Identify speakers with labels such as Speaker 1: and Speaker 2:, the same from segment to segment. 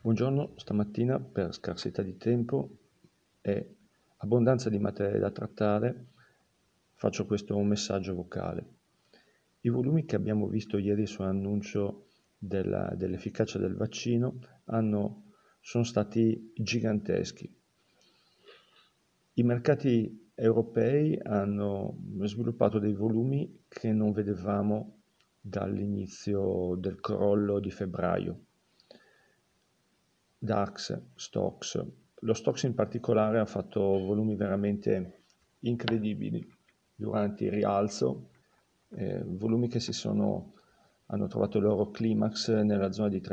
Speaker 1: Buongiorno, stamattina per scarsità di tempo e abbondanza di materiale da trattare faccio questo messaggio vocale. I volumi che abbiamo visto ieri sull'annuncio dell'efficacia del vaccino sono stati giganteschi. I mercati europei hanno sviluppato dei volumi che non vedevamo dall'inizio del crollo di febbraio. DAX, Stoxx. Lo Stoxx in particolare ha fatto volumi veramente incredibili durante il rialzo, volumi che hanno trovato il loro climax nella zona di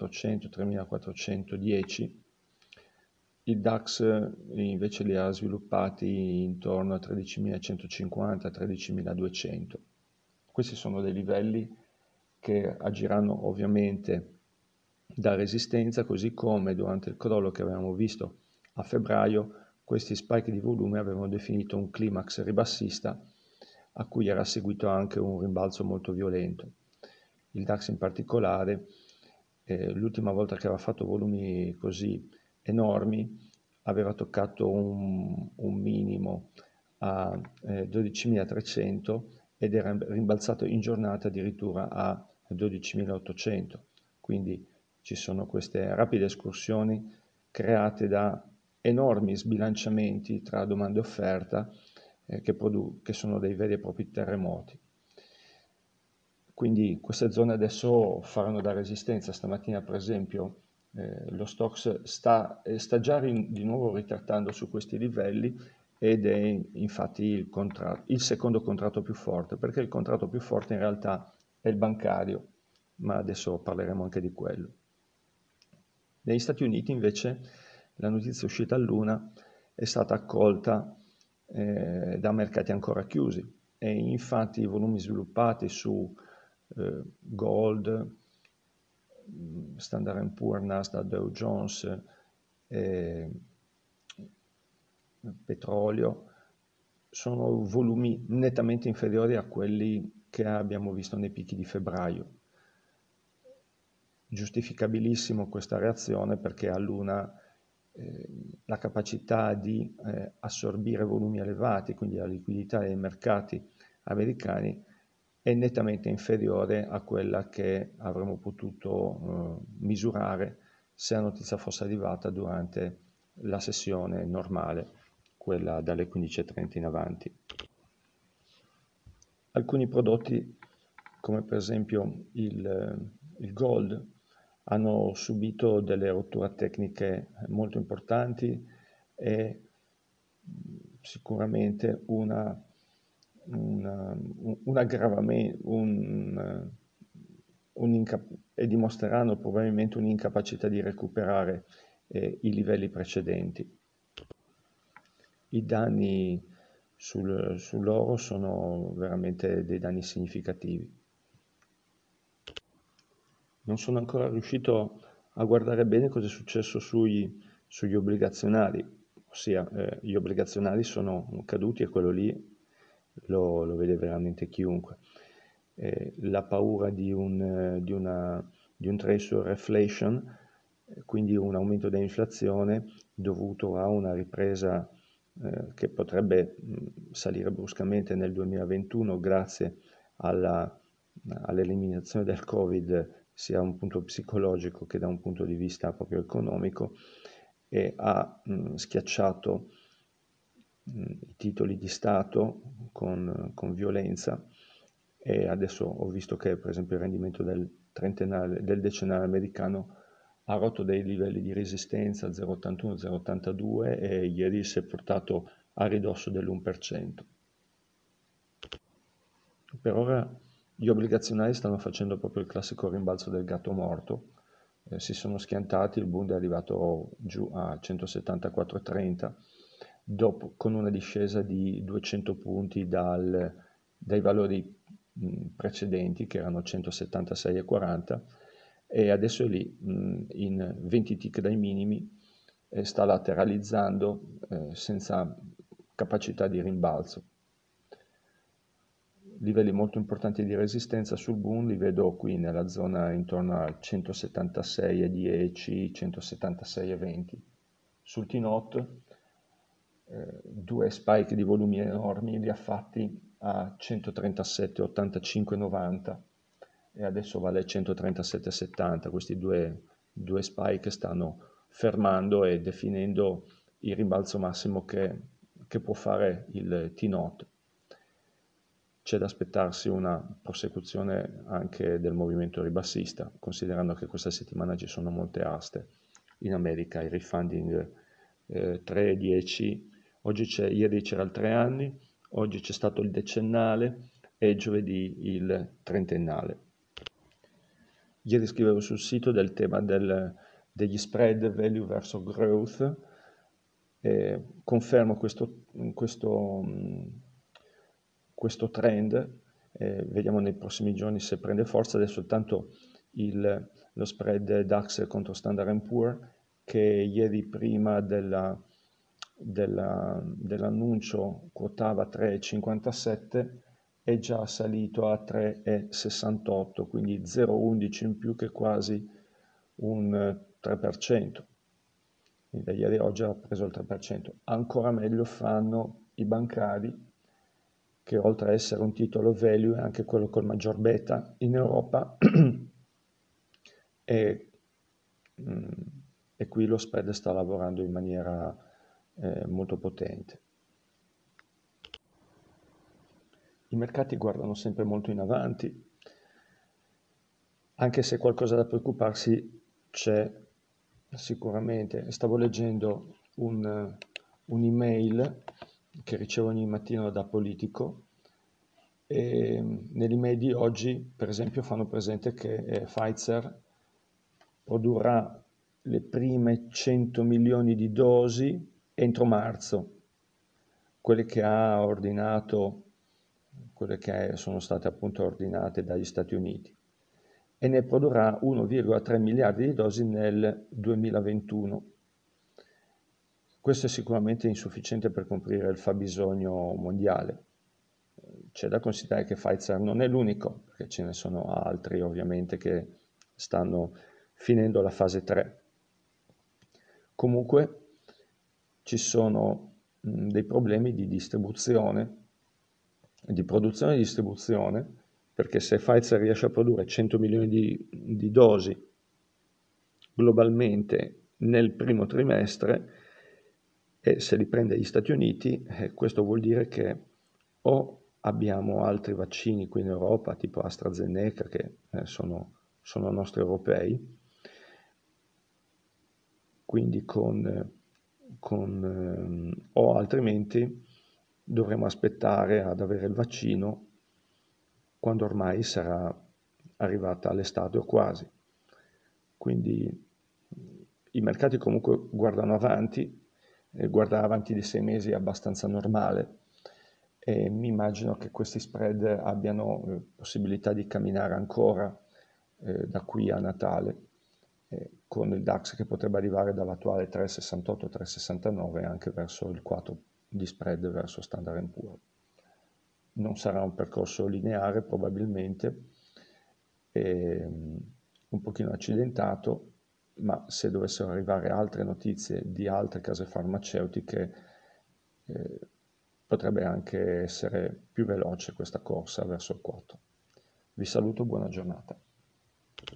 Speaker 1: 3400-3410. Il DAX invece li ha sviluppati intorno a 13.150-13.200. Questi sono dei livelli che agiranno ovviamente da resistenza, così come durante il crollo che avevamo visto a febbraio, questi spike di volume avevano definito un climax ribassista a cui era seguito anche un rimbalzo molto violento. Il DAX in particolare, l'ultima volta che aveva fatto volumi così enormi, aveva toccato un minimo a 12.300 ed era rimbalzato in giornata addirittura a 12.800. Quindi ci sono queste rapide escursioni create da enormi sbilanciamenti tra domanda e offerta che sono dei veri e propri terremoti. Quindi queste zone adesso faranno da resistenza. Stamattina per esempio lo Stoxx sta già di nuovo ritrattando su questi livelli ed è infatti il secondo contratto più forte, perché il contratto più forte in realtà è il bancario, ma adesso parleremo anche di quello. Negli Stati Uniti invece la notizia uscita a luna è stata accolta da mercati ancora chiusi e infatti i volumi sviluppati su gold, Standard & Poor's, Nasdaq, Dow Jones, petrolio, sono volumi nettamente inferiori a quelli che abbiamo visto nei picchi di febbraio. Giustificabilissimo questa reazione perché a luna la capacità di assorbire volumi elevati, quindi la liquidità dei mercati americani, è nettamente inferiore a quella che avremmo potuto misurare se la notizia fosse arrivata durante la sessione normale, quella dalle 15:30 in avanti. Alcuni prodotti, come per esempio il gold, hanno subito delle rotture tecniche molto importanti e sicuramente un aggravamento e dimostreranno probabilmente un'incapacità di recuperare i livelli precedenti. I danni sull'oro sono veramente dei danni significativi. Non sono ancora riuscito a guardare bene cosa è successo sugli obbligazionari, ossia gli obbligazionari sono caduti e quello lì lo vede veramente chiunque. La paura di un trace reflation, quindi un aumento dell'inflazione dovuto a una ripresa che potrebbe salire bruscamente nel 2021 grazie all'eliminazione del Covid, sia da un punto psicologico che da un punto di vista proprio economico, e ha schiacciato i titoli di Stato con violenza, e adesso ho visto che per esempio il rendimento del decennale americano ha rotto dei livelli di resistenza 0,81, 0,82 e ieri si è portato a ridosso dell'1%. Per ora gli obbligazionari stanno facendo proprio il classico rimbalzo del gatto morto, si sono schiantati, il Bund è arrivato giù a 174,30 con una discesa di 200 punti dai valori precedenti che erano 176,40 e adesso è lì in 20 tick dai minimi, sta lateralizzando senza capacità di rimbalzo. livelli molto importanti di resistenza sul Bund li vedo qui nella zona intorno al 176,10, 176,20. Sul T-Note due spike di volumi enormi li ha fatti a 137,85,90 e adesso vale 137,70. Questi due spike stanno fermando e definendo il rimbalzo massimo che può fare il T-Note. C'è da aspettarsi una prosecuzione anche del movimento ribassista, considerando che questa settimana ci sono molte aste. In America il refunding 3-10, ieri c'era il 3 anni, oggi c'è stato il decennale e giovedì il trentennale. Ieri scrivevo sul sito del tema degli spread value verso growth, confermo questo trend, vediamo nei prossimi giorni se prende forza. Adesso soltanto lo spread DAX contro Standard & Poor's, che ieri prima dell'annuncio quotava 3,57, è già salito a 3,68, quindi 0,11 in più, che quasi un 3%. Quindi da ieri a oggi ha preso il 3%. Ancora meglio fanno i bancari, che oltre a essere un titolo value è anche quello col maggior beta in Europa e qui lo spread sta lavorando in maniera molto potente. I mercati guardano sempre molto in avanti, anche se qualcosa da preoccuparsi c'è sicuramente. Stavo leggendo un'email che ricevo ogni mattino da Politico, e nell'email di oggi, per esempio, fanno presente che Pfizer produrrà le prime 100 milioni di dosi entro marzo, quelle che ha ordinato, quelle che sono state appunto ordinate dagli Stati Uniti, e ne produrrà 1,3 miliardi di dosi nel 2021. Questo è sicuramente insufficiente per coprire il fabbisogno mondiale. C'è da considerare che Pfizer non è l'unico, perché ce ne sono altri ovviamente che stanno finendo la fase 3. Comunque ci sono dei problemi di distribuzione, di produzione e distribuzione, perché se Pfizer riesce a produrre 100 milioni di dosi globalmente nel primo trimestre, e se li prende gli Stati Uniti, questo vuol dire che o abbiamo altri vaccini qui in Europa, tipo AstraZeneca, che sono nostri europei, quindi o altrimenti dovremo aspettare ad avere il vaccino quando ormai sarà arrivata l'estate o quasi. Quindi i mercati comunque guardano avanti, guardare avanti di 6 mesi è abbastanza normale, e mi immagino che questi spread abbiano possibilità di camminare ancora da qui a Natale, con il DAX che potrebbe arrivare dall'attuale 3,68-3,69 anche verso il 4 di spread verso Standard & Poor's. Non sarà un percorso lineare probabilmente, un pochino accidentato, ma se dovessero arrivare altre notizie di altre case farmaceutiche, potrebbe anche essere più veloce questa corsa verso il 4. Vi saluto, buona giornata.